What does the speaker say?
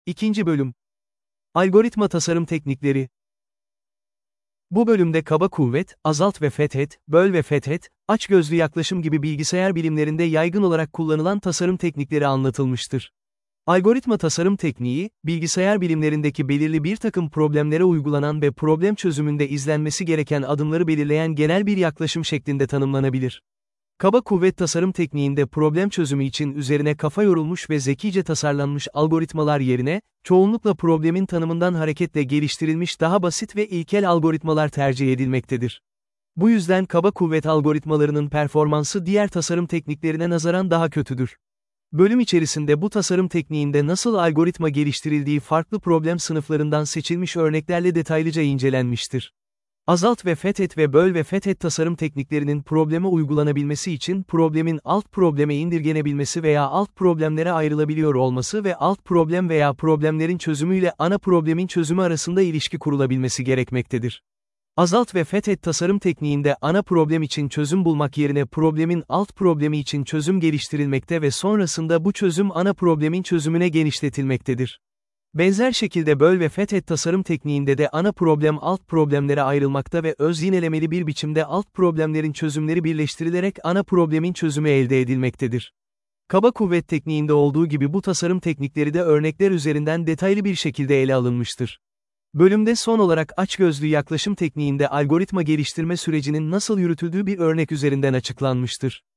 İkinci bölüm. Algoritma tasarım teknikleri. Bu bölümde kaba kuvvet, azalt ve fethet, böl ve fethet, açgözlü yaklaşım gibi bilgisayar bilimlerinde yaygın olarak kullanılan tasarım teknikleri anlatılmıştır. Algoritma tasarım tekniği, bilgisayar bilimlerindeki belirli bir takım problemlere uygulanan ve problem çözümünde izlenmesi gereken adımları belirleyen genel bir yaklaşım şeklinde tanımlanabilir. Kaba kuvvet tasarım tekniğinde problem çözümü için üzerine kafa yorulmuş ve zekice tasarlanmış algoritmalar yerine, çoğunlukla problemin tanımından hareketle geliştirilmiş daha basit ve ilkel algoritmalar tercih edilmektedir. Bu yüzden kaba kuvvet algoritmalarının performansı diğer tasarım tekniklerine nazaran daha kötüdür. Bölüm içerisinde bu tasarım tekniğinde nasıl algoritma geliştirildiği farklı problem sınıflarından seçilmiş örneklerle detaylıca incelenmiştir. Azalt ve fethet ve böl ve fethet tasarım tekniklerinin probleme uygulanabilmesi için problemin alt probleme indirgenebilmesi veya alt problemlere ayrılabiliyor olması ve alt problem veya problemlerin çözümüyle ana problemin çözümü arasında ilişki kurulabilmesi gerekmektedir. Azalt ve fethet tasarım tekniğinde ana problem için çözüm bulmak yerine problemin alt problemi için çözüm geliştirilmekte ve sonrasında bu çözüm ana problemin çözümüne genişletilmektedir. Benzer şekilde böl ve fethet tasarım tekniğinde de ana problem alt problemlere ayrılmakta ve öz yinelemeli bir biçimde alt problemlerin çözümleri birleştirilerek ana problemin çözümü elde edilmektedir. Kaba kuvvet tekniğinde olduğu gibi bu tasarım teknikleri de örnekler üzerinden detaylı bir şekilde ele alınmıştır. Bölümde son olarak açgözlü yaklaşım tekniğinde algoritma geliştirme sürecinin nasıl yürütüldüğü bir örnek üzerinden açıklanmıştır.